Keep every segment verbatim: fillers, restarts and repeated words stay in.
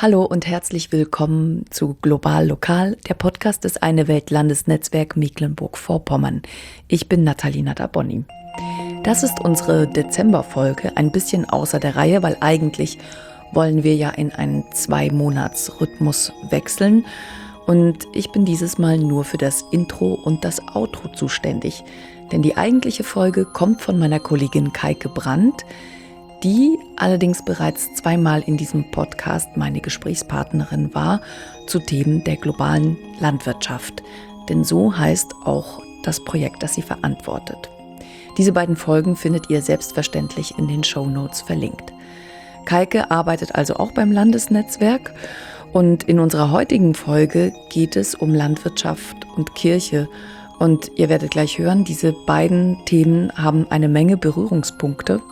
Hallo und herzlich willkommen zu Global Lokal, der Podcast des Eine Welt Landesnetzwerk Mecklenburg-Vorpommern. Ich bin Nathalie Nadabonny. Das ist unsere Dezemberfolge, ein bisschen außer der Reihe, weil eigentlich wollen wir ja in einen Zwei-Monats-Rhythmus wechseln. Und ich bin dieses Mal nur für das Intro und das Outro zuständig. Denn die eigentliche Folge kommt von meiner Kollegin Kaike Brandt, die allerdings bereits zweimal in diesem Podcast meine Gesprächspartnerin war zu Themen der globalen Landwirtschaft. Denn so heißt auch das Projekt, das sie verantwortet. Diese beiden Folgen findet ihr selbstverständlich in den Shownotes verlinkt. Kaike arbeitet also auch beim Landesnetzwerk und in unserer heutigen Folge geht es um Landwirtschaft und Kirche. Und ihr werdet gleich hören, diese beiden Themen haben eine Menge Berührungspunkte.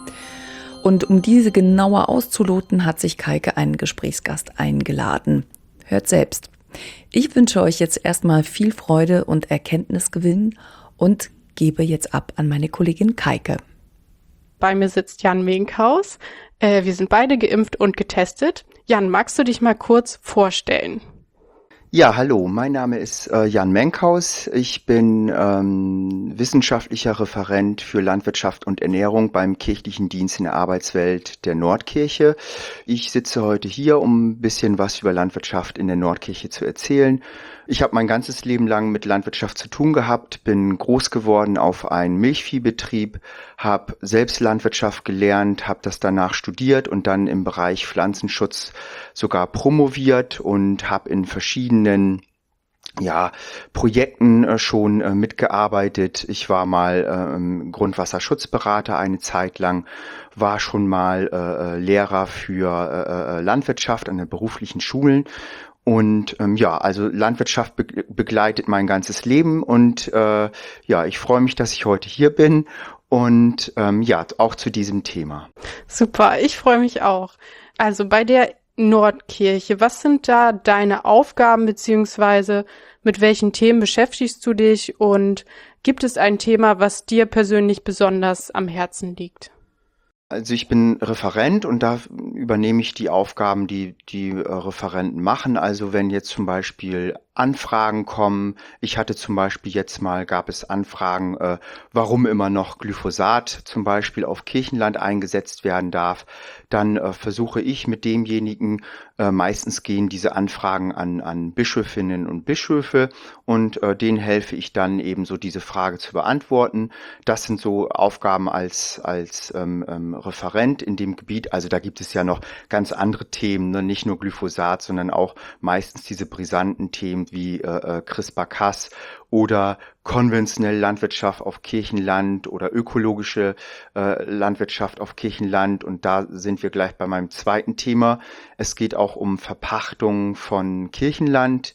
Und um diese genauer auszuloten, hat sich Kaike einen Gesprächsgast eingeladen. Hört selbst. Ich wünsche euch jetzt erstmal viel Freude und Erkenntnisgewinn und gebe jetzt ab an meine Kollegin Kaike. Bei mir sitzt Jan Menkhaus. Äh, wir sind beide geimpft und getestet. Jan, magst du dich mal kurz vorstellen? Ja, hallo, mein Name ist äh, Jan Menkhaus. Ich bin ähm, wissenschaftlicher Referent für Landwirtschaft und Ernährung beim Kirchlichen Dienst in der Arbeitswelt der Nordkirche. Ich sitze heute hier, um ein bisschen was über Landwirtschaft in der Nordkirche zu erzählen. Ich habe mein ganzes Leben lang mit Landwirtschaft zu tun gehabt, bin groß geworden auf einen Milchviehbetrieb, habe selbst Landwirtschaft gelernt, habe das danach studiert und dann im Bereich Pflanzenschutz sogar promoviert und habe in verschiedenen ja, Projekten äh, schon äh, mitgearbeitet. Ich war mal äh, Grundwasserschutzberater eine Zeit lang, war schon mal äh, Lehrer für äh, Landwirtschaft an den beruflichen Schulen. Und ähm, ja, also Landwirtschaft be- begleitet mein ganzes Leben und äh, ja, ich freue mich, dass ich heute hier bin und ähm, ja, auch zu diesem Thema. Super, ich freue mich auch. Also bei der Nordkirche, was sind da deine Aufgaben beziehungsweise mit welchen Themen beschäftigst du dich und gibt es ein Thema, was dir persönlich besonders am Herzen liegt? Also ich bin Referent und da übernehme ich die Aufgaben, die die äh, Referenten machen. Also wenn jetzt zum Beispiel Anfragen kommen, ich hatte zum Beispiel jetzt mal, gab es Anfragen, äh, warum immer noch Glyphosat zum Beispiel auf Kirchenland eingesetzt werden darf, dann äh, versuche ich mit demjenigen, äh, meistens gehen diese Anfragen an, an Bischöfinnen und Bischöfe und äh, denen helfe ich dann eben so diese Frage zu beantworten. Das sind so Aufgaben als, als ähm, ähm, Referent in dem Gebiet. Also da gibt es ja noch ganz andere Themen, ne? Nicht nur Glyphosat, sondern auch meistens diese brisanten Themen wie äh, CRISPR-Cas oder konventionelle Landwirtschaft auf Kirchenland oder ökologische äh, Landwirtschaft auf Kirchenland. Und da sind wir gleich bei meinem zweiten Thema. Es geht auch um Verpachtung von Kirchenland.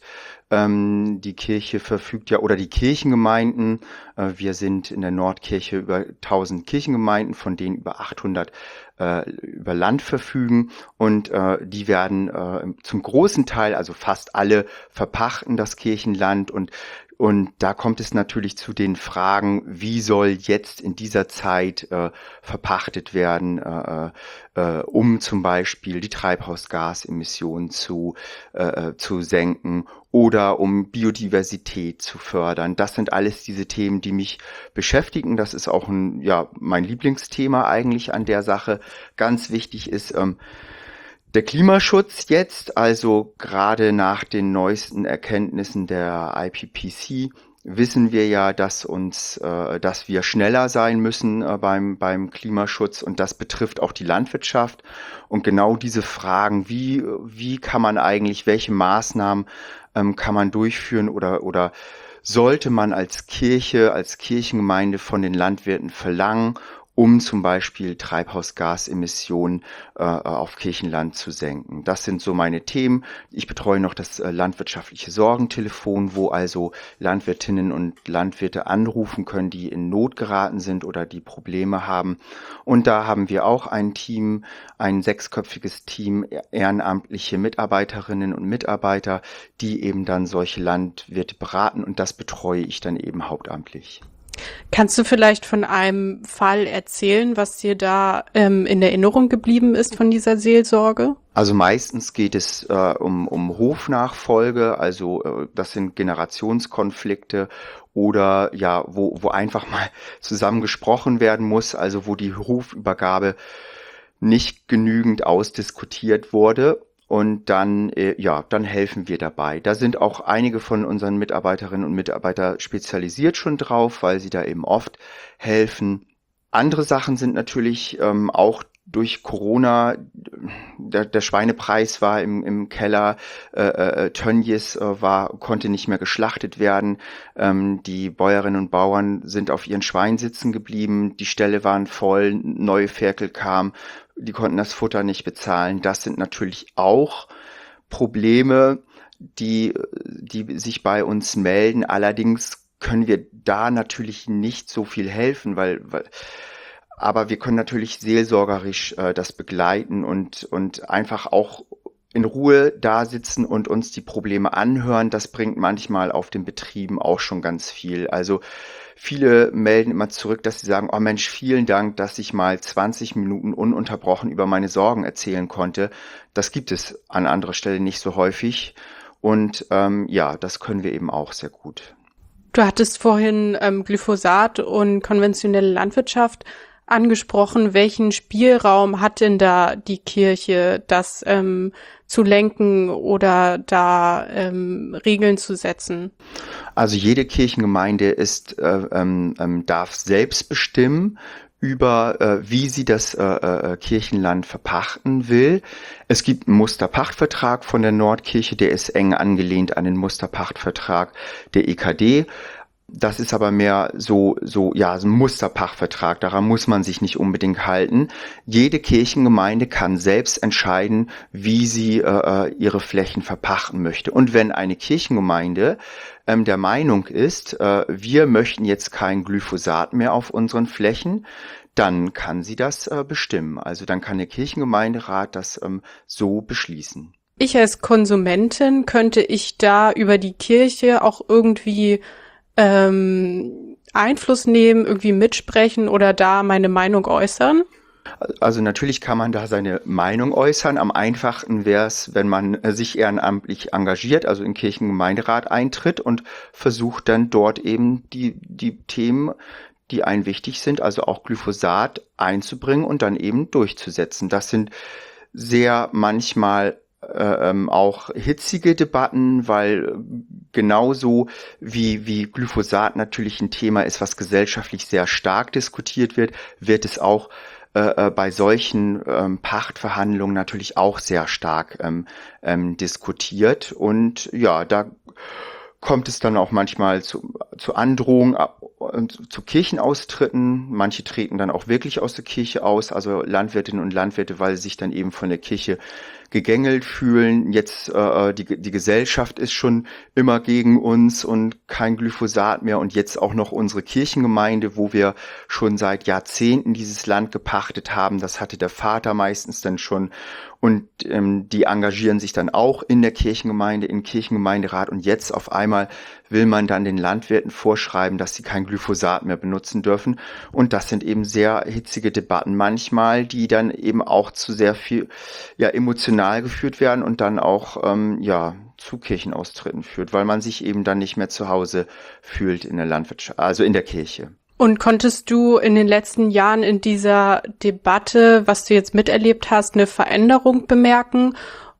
Ähm, die Kirche verfügt ja, oder die Kirchengemeinden, äh, wir sind in der Nordkirche über tausend Kirchengemeinden, von denen über achthundert äh, über Land verfügen und äh, die werden äh, zum großen Teil, also fast alle, verpachten das Kirchenland und Und da kommt es natürlich zu den Fragen, wie soll jetzt in dieser Zeit äh, verpachtet werden, äh, äh, um zum Beispiel die Treibhausgasemissionen zu, äh, zu senken oder um Biodiversität zu fördern. Das sind alles diese Themen, die mich beschäftigen. Das ist auch ein, ja, mein Lieblingsthema eigentlich an der Sache. Ganz wichtig ist, ähm, der Klimaschutz jetzt, also gerade nach den neuesten Erkenntnissen der I P C C, wissen wir ja, dass uns, äh, dass wir schneller sein müssen äh, beim beim Klimaschutz und das betrifft auch die Landwirtschaft. Und genau diese Fragen, wie wie kann man eigentlich, welche Maßnahmen ähm, kann man durchführen oder oder sollte man als Kirche, als Kirchengemeinde von den Landwirten verlangen, um zum Beispiel Treibhausgasemissionen äh, auf Kirchenland zu senken. Das sind so meine Themen. Ich betreue noch das äh, landwirtschaftliche Sorgentelefon, wo also Landwirtinnen und Landwirte anrufen können, die in Not geraten sind oder die Probleme haben. Und da haben wir auch ein Team, ein sechsköpfiges Team, ehrenamtliche Mitarbeiterinnen und Mitarbeiter, die eben dann solche Landwirte beraten und das betreue ich dann eben hauptamtlich. Kannst du vielleicht von einem Fall erzählen, was dir da ähm, in Erinnerung geblieben ist von dieser Seelsorge? Also meistens geht es äh, um, um Hofnachfolge, also äh, das sind Generationskonflikte oder ja, wo, wo einfach mal zusammen gesprochen werden muss, also wo die Hofübergabe nicht genügend ausdiskutiert wurde. Und dann, äh, ja, dann helfen wir dabei. Da sind auch einige von unseren Mitarbeiterinnen und Mitarbeitern spezialisiert schon drauf, weil sie da eben oft helfen. Andere Sachen sind natürlich ähm, auch durch Corona, der, der Schweinepreis war im, im Keller, äh, äh, Tönnies äh, war, konnte nicht mehr geschlachtet werden, ähm, die Bäuerinnen und Bauern sind auf ihren Schweinen sitzen geblieben, die Ställe waren voll, neue Ferkel kamen, die konnten das Futter nicht bezahlen. Das sind natürlich auch Probleme, die, die sich bei uns melden. Allerdings können wir da natürlich nicht so viel helfen, weil, weil aber wir können natürlich seelsorgerisch äh, das begleiten und, und einfach auch in Ruhe da sitzen und uns die Probleme anhören. Das bringt manchmal auf den Betrieben auch schon ganz viel. Also viele melden immer zurück, dass sie sagen, oh Mensch, vielen Dank, dass ich mal zwanzig Minuten ununterbrochen über meine Sorgen erzählen konnte. Das gibt es an anderer Stelle nicht so häufig. Und ähm, ja, das können wir eben auch sehr gut. Du hattest vorhin ähm, Glyphosat und konventionelle Landwirtschaft angesprochen. Welchen Spielraum hat denn da die Kirche, das ähm, zu lenken oder da ähm, Regeln zu setzen? Also jede Kirchengemeinde ist äh, ähm, darf selbst bestimmen über äh, wie sie das äh, äh, Kirchenland verpachten will. Es gibt einen Musterpachtvertrag von der Nordkirche, der ist eng angelehnt an den Musterpachtvertrag der E K D. Das ist aber mehr so, so, ja, so ein Musterpachtvertrag. Daran muss man sich nicht unbedingt halten. Jede Kirchengemeinde kann selbst entscheiden, wie sie äh, ihre Flächen verpachten möchte. Und wenn eine Kirchengemeinde ähm, der Meinung ist, äh, wir möchten jetzt kein Glyphosat mehr auf unseren Flächen, dann kann sie das äh, bestimmen. Also dann kann der Kirchengemeinderat das ähm, so beschließen. Ich als Konsumentin, könnte ich da über die Kirche auch irgendwie ähm, Einfluss nehmen, irgendwie mitsprechen oder da meine Meinung äußern? Also natürlich kann man da seine Meinung äußern. Am einfachsten wäre es, wenn man sich ehrenamtlich engagiert, also in Kirchengemeinderat eintritt und versucht dann dort eben die, die Themen, die einen wichtig sind, also auch Glyphosat einzubringen und dann eben durchzusetzen. Das sind sehr manchmal Ähm, auch hitzige Debatten, weil genauso wie, wie Glyphosat natürlich ein Thema ist, was gesellschaftlich sehr stark diskutiert wird, wird es auch äh, bei solchen ähm, Pachtverhandlungen natürlich auch sehr stark ähm, ähm, diskutiert. Und ja, da kommt es dann auch manchmal zu, zu Androhungen und zu Kirchenaustritten. Manche treten dann auch wirklich aus der Kirche aus, also Landwirtinnen und Landwirte, weil sie sich dann eben von der Kirche gegängelt fühlen. Jetzt äh, die, die Gesellschaft ist schon immer gegen uns und kein Glyphosat mehr und jetzt auch noch unsere Kirchengemeinde, wo wir schon seit Jahrzehnten dieses Land gepachtet haben. Das hatte der Vater meistens dann schon und ähm, die engagieren sich dann auch in der Kirchengemeinde, im Kirchengemeinderat und jetzt auf einmal will man dann den Landwirten vorschreiben, dass sie kein Glyphosat mehr benutzen dürfen und das sind eben sehr hitzige Debatten manchmal, die dann eben auch zu sehr viel ja emotional geführt werden und dann auch ähm, ja zu Kirchenaustritten führt, weil man sich eben dann nicht mehr zu Hause fühlt in der Landwirtschaft, also in der Kirche. Und konntest du in den letzten Jahren in dieser Debatte, was du jetzt miterlebt hast, eine Veränderung bemerken?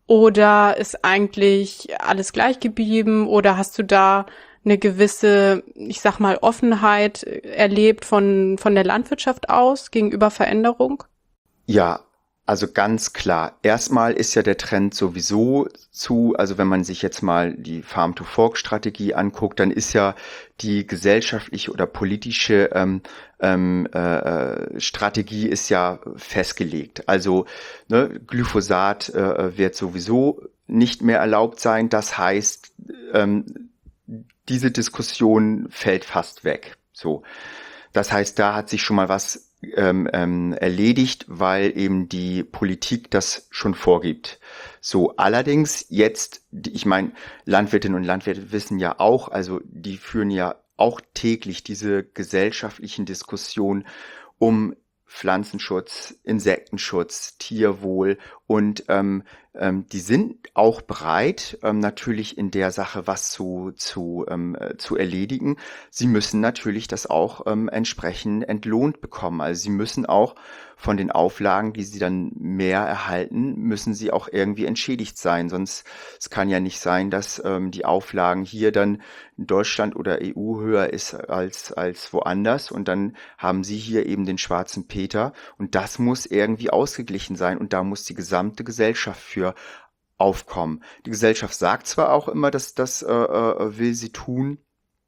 Oder ist eigentlich alles gleich geblieben? Oder hast du da eine gewisse, ich sag mal, Offenheit erlebt von, von der Landwirtschaft aus gegenüber Veränderung? Ja, also ganz klar. Erstmal ist ja der Trend sowieso zu, also wenn man sich jetzt mal die Farm-to-Fork-Strategie anguckt, dann ist ja die gesellschaftliche oder politische ähm, ähm, äh, Strategie ist ja festgelegt. Also ne, Glyphosat äh, wird sowieso nicht mehr erlaubt sein. Das heißt, ähm, diese Diskussion fällt fast weg. So, das heißt, da hat sich schon mal was Ähm, ähm, erledigt, weil eben die Politik das schon vorgibt. So, allerdings jetzt, ich meine, Landwirtinnen und Landwirte wissen ja auch, also die führen ja auch täglich diese gesellschaftlichen Diskussionen um Pflanzenschutz, Insektenschutz, Tierwohl und ähm, ähm, die sind auch bereit, ähm, natürlich in der Sache was zu, zu, ähm, äh, zu erledigen. Sie müssen natürlich das auch ähm, entsprechend entlohnt bekommen. Also sie müssen auch von den Auflagen, die sie dann mehr erhalten, müssen sie auch irgendwie entschädigt sein. Sonst, es kann ja nicht sein, dass ähm, die Auflagen hier dann in Deutschland oder E U höher ist als, als woanders und dann haben sie hier eben den schwarzen Peter und das muss irgendwie ausgeglichen sein und da muss die gesamte Gesellschaft für aufkommen. Die Gesellschaft sagt zwar auch immer, dass das äh, äh, will sie tun,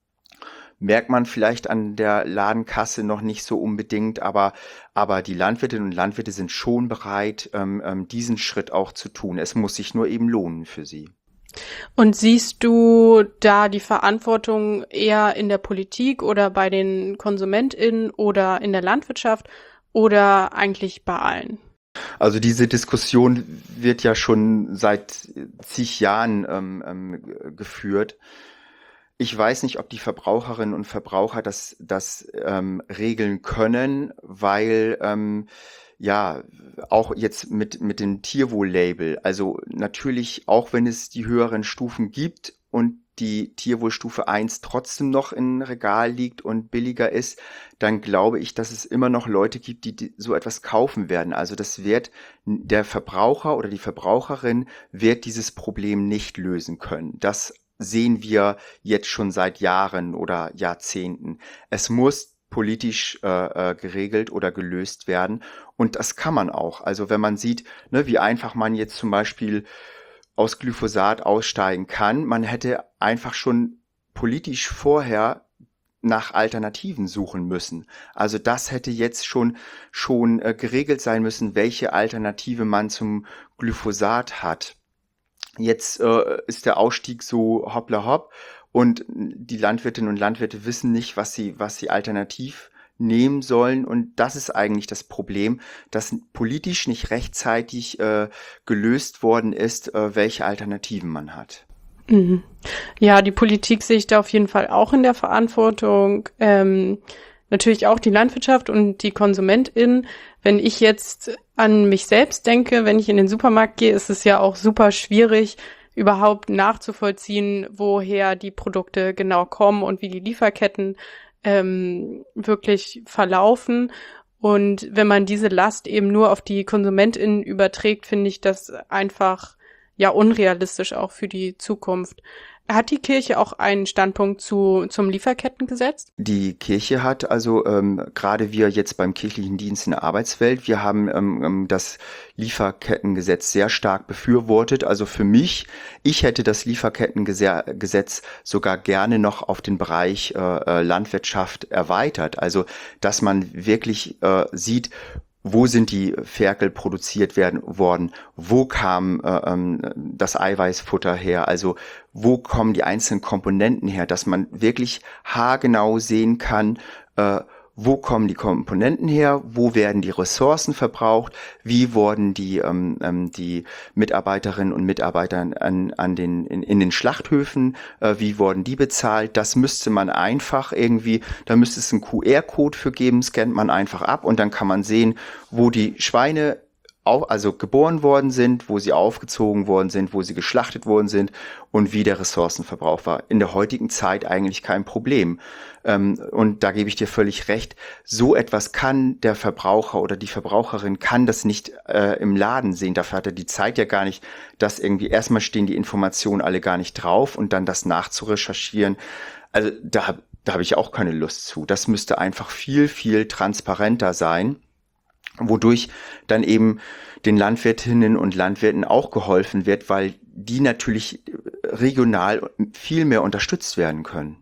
merkt man vielleicht an der Ladenkasse noch nicht so unbedingt, aber, aber die Landwirtinnen und Landwirte sind schon bereit, ähm, ähm, diesen Schritt auch zu tun. Es muss sich nur eben lohnen für sie. Und siehst du da die Verantwortung eher in der Politik oder bei den KonsumentInnen oder in der Landwirtschaft oder eigentlich bei allen? Also diese Diskussion wird ja schon seit zig Jahren ähm, ähm, geführt. Ich weiß nicht, ob die Verbraucherinnen und Verbraucher das, das ähm, regeln können, weil ähm, ja auch jetzt mit, mit dem Tierwohl-Label, also natürlich auch wenn es die höheren Stufen gibt und die Tierwohlstufe eins trotzdem noch im Regal liegt und billiger ist, dann glaube ich, dass es immer noch Leute gibt, die, die so etwas kaufen werden. Also das wird der Verbraucher oder die Verbraucherin wird dieses Problem nicht lösen können. Das sehen wir jetzt schon seit Jahren oder Jahrzehnten. Es muss politisch äh, äh, geregelt oder gelöst werden und das kann man auch. Also wenn man sieht, ne, wie einfach man jetzt zum Beispiel aus Glyphosat aussteigen kann, man hätte einfach schon politisch vorher nach Alternativen suchen müssen. Also das hätte jetzt schon schon äh, geregelt sein müssen, welche Alternative man zum Glyphosat hat. Jetzt äh, ist der Ausstieg so hoppla hopp und die Landwirtinnen und Landwirte wissen nicht, was sie, was sie alternativ nehmen sollen. Und das ist eigentlich das Problem, dass politisch nicht rechtzeitig äh, gelöst worden ist, äh, welche Alternativen man hat. Mhm. Ja, die Politik sehe ich da auf jeden Fall auch in der Verantwortung. Ähm, natürlich auch die Landwirtschaft und die KonsumentInnen. Wenn ich jetzt an mich selbst denke, wenn ich in den Supermarkt gehe, ist es ja auch super schwierig, überhaupt nachzuvollziehen, woher die Produkte genau kommen und wie die Lieferketten ähm, wirklich verlaufen. Und wenn man diese Last eben nur auf die KonsumentInnen überträgt, finde ich das einfach ja unrealistisch auch für die Zukunft. Hat die Kirche auch einen Standpunkt zu zum Lieferkettengesetz? Die Kirche hat also, ähm, gerade wir jetzt beim kirchlichen Dienst in der Arbeitswelt, wir haben ähm, das Lieferkettengesetz sehr stark befürwortet. Also für mich, ich hätte das Lieferkettengesetz sogar gerne noch auf den Bereich äh, Landwirtschaft erweitert. Also, dass man wirklich äh, sieht, wo sind die Ferkel produziert werden worden? Wo kam äh, ähm, das Eiweißfutter her? Also wo kommen die einzelnen Komponenten her? Dass man wirklich haargenau sehen kann, äh, wo kommen die Komponenten her? Wo werden die Ressourcen verbraucht? Wie wurden die ähm, ähm, die Mitarbeiterinnen und Mitarbeiter an, an den in, in den Schlachthöfen? Äh, wie wurden die bezahlt? Das müsste man einfach irgendwie. Da müsste es einen Q R-Code für geben. Scannt man einfach ab und dann kann man sehen, wo die Schweine also geboren worden sind, wo sie aufgezogen worden sind, wo sie geschlachtet worden sind und wie der Ressourcenverbrauch war. In der heutigen Zeit eigentlich kein Problem. Und da gebe ich dir völlig recht, so etwas kann der Verbraucher oder die Verbraucherin kann das nicht äh, im Laden sehen. Dafür hat er die Zeit ja gar nicht, dass irgendwie erstmal stehen die Informationen alle gar nicht drauf und dann das nachzurecherchieren. Also da, da habe ich auch keine Lust zu. Das müsste einfach viel, viel transparenter sein, wodurch dann eben den Landwirtinnen und Landwirten auch geholfen wird, weil die natürlich regional viel mehr unterstützt werden können.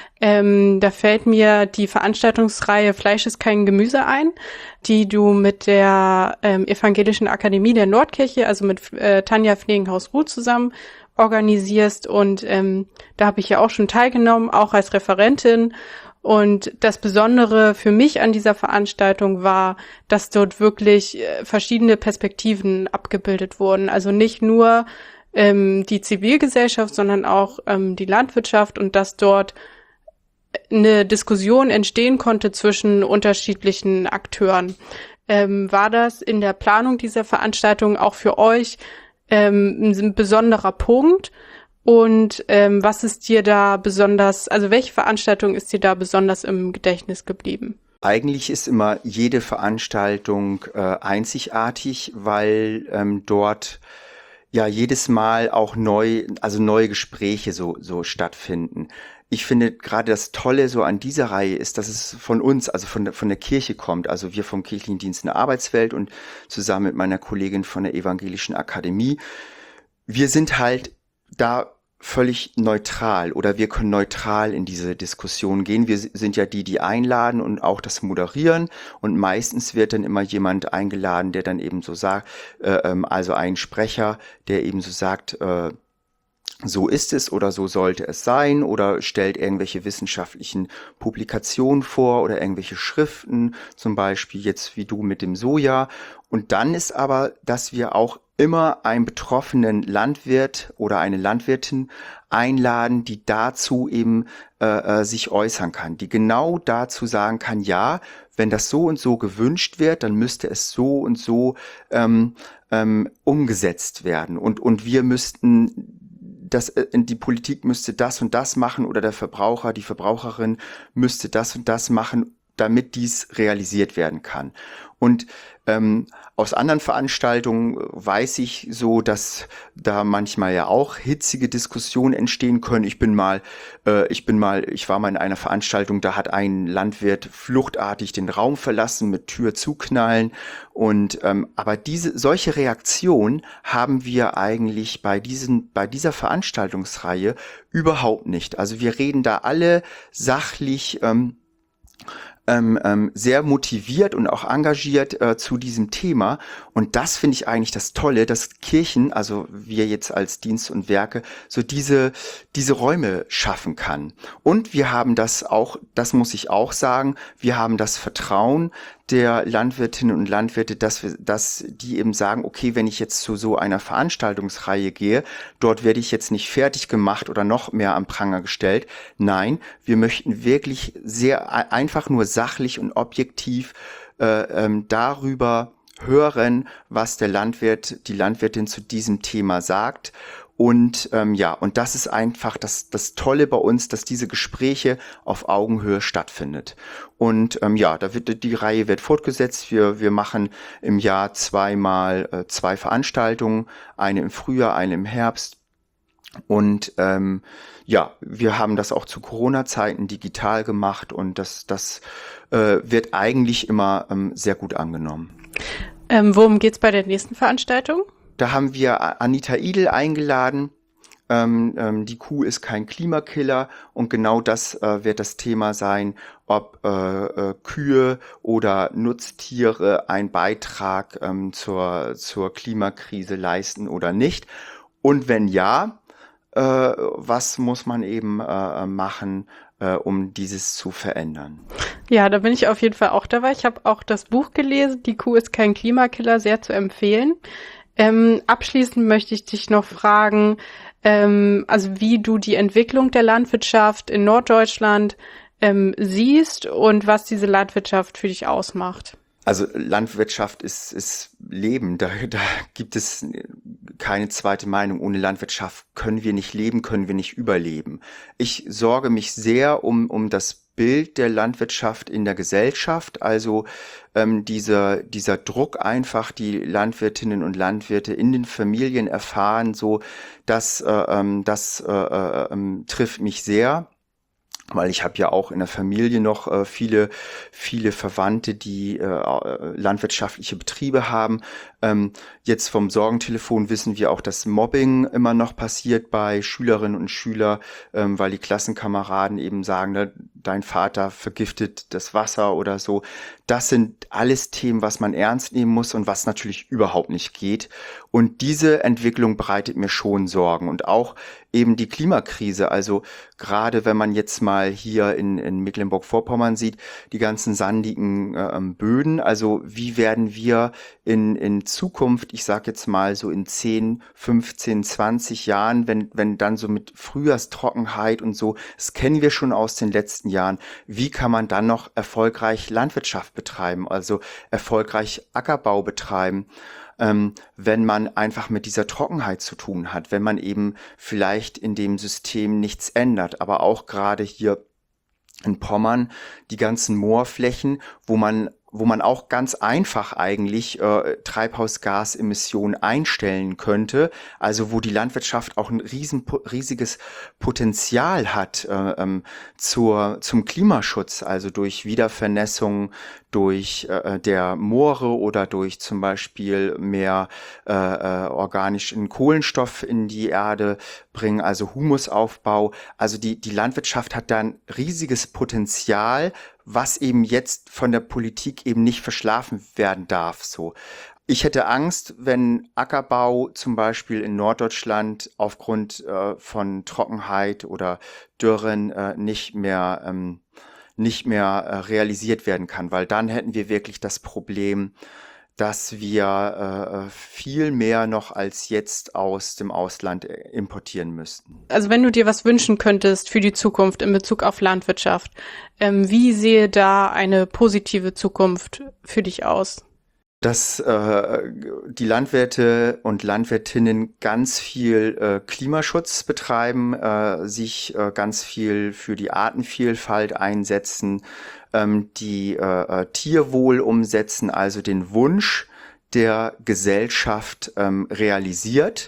Ähm, da fällt mir die Veranstaltungsreihe Fleisch ist kein Gemüse ein, die du mit der ähm, Evangelischen Akademie der Nordkirche, also mit äh, Tanja Pflegenhaus-Ruh zusammen organisierst. Und ähm, da habe ich ja auch schon teilgenommen, auch als Referentin. Und das Besondere für mich an dieser Veranstaltung war, dass dort wirklich verschiedene Perspektiven abgebildet wurden. Also nicht nur ähm, die Zivilgesellschaft, sondern auch ähm, die Landwirtschaft und dass dort eine Diskussion entstehen konnte zwischen unterschiedlichen Akteuren. Ähm, war das in der Planung dieser Veranstaltung auch für euch ähm, ein besonderer Punkt? Und ähm, was ist dir da besonders, also welche Veranstaltung ist dir da besonders im Gedächtnis geblieben? Eigentlich ist immer jede Veranstaltung äh, einzigartig, weil ähm, dort ja jedes Mal auch neu, also neue Gespräche so so stattfinden. Ich finde gerade das Tolle so an dieser Reihe ist, dass es von uns, also von der, von der Kirche kommt, also wir vom Kirchlichen Dienst in der Arbeitswelt und zusammen mit meiner Kollegin von der Evangelischen Akademie. Wir sind halt da völlig neutral oder wir können neutral in diese Diskussion gehen. Wir sind ja die, die einladen und auch das moderieren und meistens wird dann immer jemand eingeladen, der dann eben so sagt, äh, also ein Sprecher, der eben so sagt, äh, so ist es oder so sollte es sein oder stellt irgendwelche wissenschaftlichen Publikationen vor oder irgendwelche Schriften, zum Beispiel jetzt wie du mit dem Soja. Und dann ist aber, dass wir auch immer einen betroffenen Landwirt oder eine Landwirtin einladen, die dazu eben äh, sich äußern kann, die genau dazu sagen kann, ja, wenn das so und so gewünscht wird, dann müsste es so und so ähm, ähm, umgesetzt werden. Und, und wir müssten Das, die Politik müsste das und das machen oder der Verbraucher, die Verbraucherin müsste das und das machen, damit dies realisiert werden kann. Und ähm, aus anderen Veranstaltungen weiß ich so, dass da manchmal ja auch hitzige Diskussionen entstehen können. Ich bin mal, äh, ich bin mal, ich war mal in einer Veranstaltung, da hat ein Landwirt fluchtartig den Raum verlassen mit Tür zuknallen. Und ähm, aber diese solche Reaktionen haben wir eigentlich bei diesen, bei dieser Veranstaltungsreihe überhaupt nicht. Also wir reden da alle sachlich. Ähm, Ähm, ähm, sehr motiviert und auch engagiert äh, zu diesem Thema. Und das finde ich eigentlich das Tolle, dass Kirchen, also wir jetzt als Dienst und Werke, so diese, diese Räume schaffen kann. Und wir haben das auch, das muss ich auch sagen, wir haben das Vertrauen der Landwirtinnen und Landwirte, dass wir, dass die eben sagen, okay, wenn ich jetzt zu so einer Veranstaltungsreihe gehe, dort werde ich jetzt nicht fertig gemacht oder noch mehr am Pranger gestellt. Nein, wir möchten wirklich sehr einfach nur sachlich und objektiv äh, ähm, darüber hören, was der Landwirt, die Landwirtin zu diesem Thema sagt. Und ähm, ja, und das ist einfach das, das Tolle bei uns, dass diese Gespräche auf Augenhöhe stattfindet. Und ähm, ja, da wird die Reihe wird fortgesetzt. Wir wir machen im Jahr zweimal äh, zwei Veranstaltungen, eine im Frühjahr, eine im Herbst. Und ähm, ja, wir haben das auch zu Corona-Zeiten digital gemacht und das das äh, wird eigentlich immer ähm, sehr gut angenommen. Ähm, worum geht's bei der nächsten Veranstaltung? Da haben wir Anita Idel eingeladen. Ähm, ähm, die Kuh ist kein Klimakiller und genau das äh, wird das Thema sein, ob äh, äh, Kühe oder Nutztiere einen Beitrag ähm, zur, zur Klimakrise leisten oder nicht. Und wenn ja, äh, was muss man eben äh, machen, äh, um dieses zu verändern? Ja, da bin ich auf jeden Fall auch dabei. Ich habe auch das Buch gelesen, Die Kuh ist kein Klimakiller, sehr zu empfehlen. Ähm, abschließend möchte ich dich noch fragen, ähm, also wie du die Entwicklung der Landwirtschaft in Norddeutschland ähm, siehst und was diese Landwirtschaft für dich ausmacht. Also Landwirtschaft ist, ist Leben, da, da gibt es keine zweite Meinung. Ohne Landwirtschaft können wir nicht leben, können wir nicht überleben. Ich sorge mich sehr um, um das Bild der Landwirtschaft in der Gesellschaft, also ähm, dieser dieser Druck einfach, die Landwirtinnen und Landwirte in den Familien erfahren, so dass äh, ähm, das äh, äh, ähm, trifft mich sehr. Weil ich habe ja auch in der Familie noch äh, viele, viele Verwandte, die äh, landwirtschaftliche Betriebe haben. Ähm, jetzt vom Sorgentelefon wissen wir auch, dass Mobbing immer noch passiert bei Schülerinnen und Schülern, ähm, weil die Klassenkameraden eben sagen, ne, dein Vater vergiftet das Wasser oder so. Das sind alles Themen, was man ernst nehmen muss und was natürlich überhaupt nicht geht. Und diese Entwicklung bereitet mir schon Sorgen. Und auch eben die Klimakrise, also gerade wenn man jetzt mal hier in, in Mecklenburg-Vorpommern sieht, die ganzen sandigen äh, Böden, also wie werden wir in, in Zukunft, ich sage jetzt mal so in zehn, fünfzehn, zwanzig Jahren, wenn, wenn dann so mit Frühjahrstrockenheit und so, das kennen wir schon aus den letzten Jahren, wie kann man dann noch erfolgreich Landwirtschaft betreiben, also erfolgreich Ackerbau betreiben? Ähm, wenn man einfach mit dieser Trockenheit zu tun hat, wenn man eben vielleicht in dem System nichts ändert, aber auch gerade hier in Pommern die ganzen Moorflächen, wo man wo man auch ganz einfach eigentlich äh, Treibhausgasemissionen einstellen könnte, also wo die Landwirtschaft auch ein riesen, riesiges Potenzial hat äh, ähm, zur, zum Klimaschutz, also durch Wiedervernässung, durch äh, der Moore oder durch zum Beispiel mehr äh, äh, organischen Kohlenstoff in die Erde bringen, also Humusaufbau. Also die, die Landwirtschaft hat da ein riesiges Potenzial, was eben jetzt von der Politik eben nicht verschlafen werden darf, so. Ich hätte Angst, wenn Ackerbau zum Beispiel in Norddeutschland aufgrund äh, von Trockenheit oder Dürren äh, nicht mehr, ähm, nicht mehr äh, realisiert werden kann, weil dann hätten wir wirklich das Problem, dass wir äh, viel mehr noch als jetzt aus dem Ausland importieren müssten. Also wenn du dir was wünschen könntest für die Zukunft in Bezug auf Landwirtschaft, ähm, wie sehe da eine positive Zukunft für dich aus? Dass äh, die Landwirte und Landwirtinnen ganz viel äh, Klimaschutz betreiben, äh, sich äh, ganz viel für die Artenvielfalt einsetzen, ähm, die äh, Tierwohl umsetzen, also den Wunsch der Gesellschaft ähm, realisiert.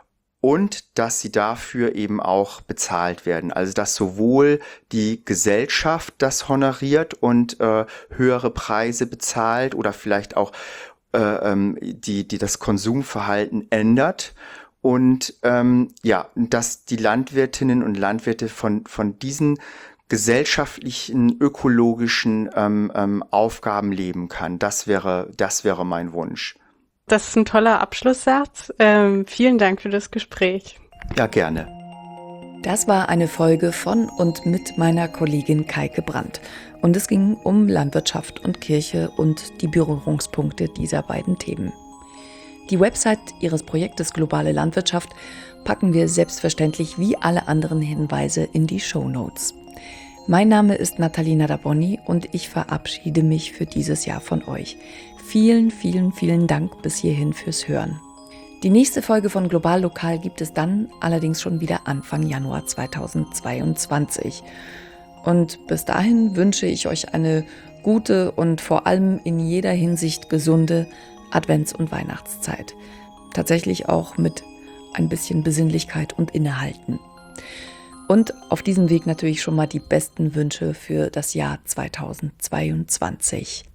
Und dass sie dafür eben auch bezahlt werden. Also dass sowohl die Gesellschaft das honoriert und äh, höhere Preise bezahlt oder vielleicht auch äh, ähm, die, die das Konsumverhalten ändert. Und ähm, ja, dass die Landwirtinnen und Landwirte von, von diesen gesellschaftlichen, ökologischen ähm, ähm, Aufgaben leben kann. Das wäre, das wäre mein Wunsch. Das ist ein toller Abschlusssatz. Ähm, vielen Dank für das Gespräch. Ja, gerne. Das war eine Folge von und mit meiner Kollegin Kaike Brandt. Und es ging um Landwirtschaft und Kirche und die Berührungspunkte dieser beiden Themen. Die Website ihres Projektes Globale Landwirtschaft packen wir selbstverständlich wie alle anderen Hinweise in die Shownotes. Mein Name ist Nathalie Nadabonny und ich verabschiede mich für dieses Jahr von euch. Vielen, vielen, vielen Dank bis hierhin fürs Hören. Die nächste Folge von Global Lokal gibt es dann allerdings schon wieder Anfang Januar zweitausendzweiundzwanzig. Und bis dahin wünsche ich euch eine gute und vor allem in jeder Hinsicht gesunde Advents- und Weihnachtszeit. Tatsächlich auch mit ein bisschen Besinnlichkeit und Innehalten. Und auf diesem Weg natürlich schon mal die besten Wünsche für das Jahr zweitausendzweiundzwanzig.